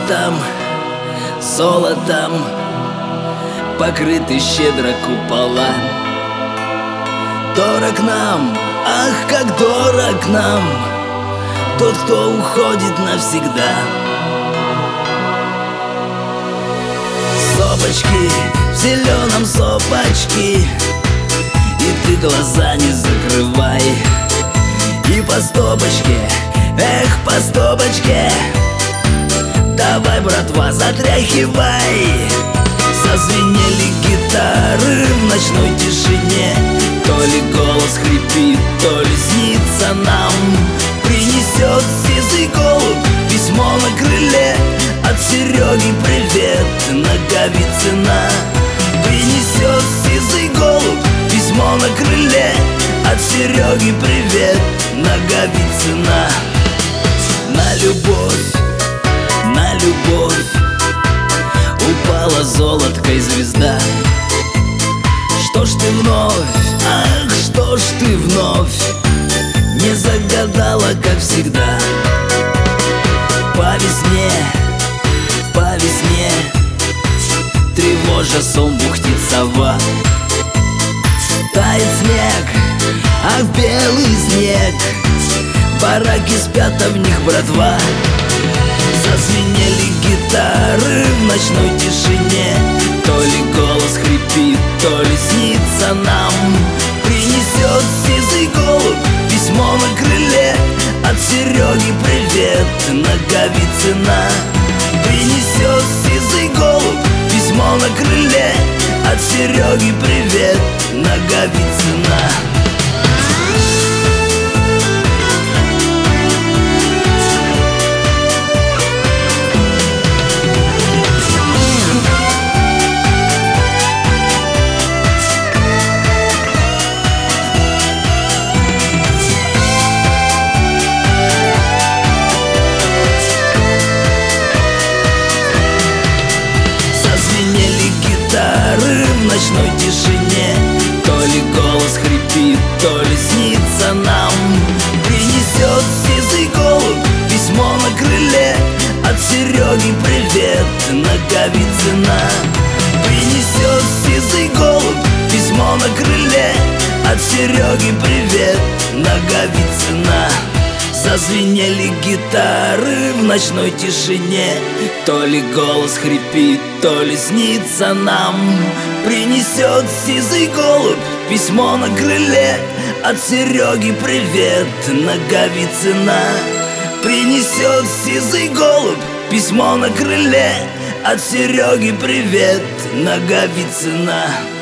Золотом, золотом покрыты щедро купола. Дорог нам, ах, как дорог нам тот, кто уходит навсегда. Сопочки в зеленом сопочки, и ты глаза не закрывай. И по стопочке, эх, по стопочке, давай, братва, затряхивай. Зазвенели гитары в ночной тишине, то ли голос хрипит, то ли снится нам. Принесет сизый голубь письмо на крыле от Сереги привет, Наговицына. Принесет сизый голубь письмо на крыле от Сереги привет, Наговицына. На любовь, на любовь упала золоткой звезда. Что ж ты вновь, ах, что ж ты вновь не загадала, как всегда. По весне, по весне тревожа сон бухтит сова. Тает снег, ах, белый снег, бараки спят, а в них братва. Зазвенели гитары в ночной тишине, то ли голос хрипит, то ли снится нам. Принесет сизый голубь письмо на крыле от Сереги привет, Наговицына. Принесет сизый голубь письмо на крыле от Сереги привет, Наговицына. В ночной тишине, то ли голос хрипит, то ли снится нам. Принесет сизый голубь письмо на крыле от Сереги привет, Наговицына. Принесет сизый голубь письмо на крыле от Сереги привет, Наговицына. Зазвенели гитары в ночной тишине, то ли голос хрипит, то ли снится нам. Принесет сизый голубь письмо на крыле от Сереги привет, Наговицына. Принесет сизый голубь письмо на крыле от Сереги привет, Наговицына.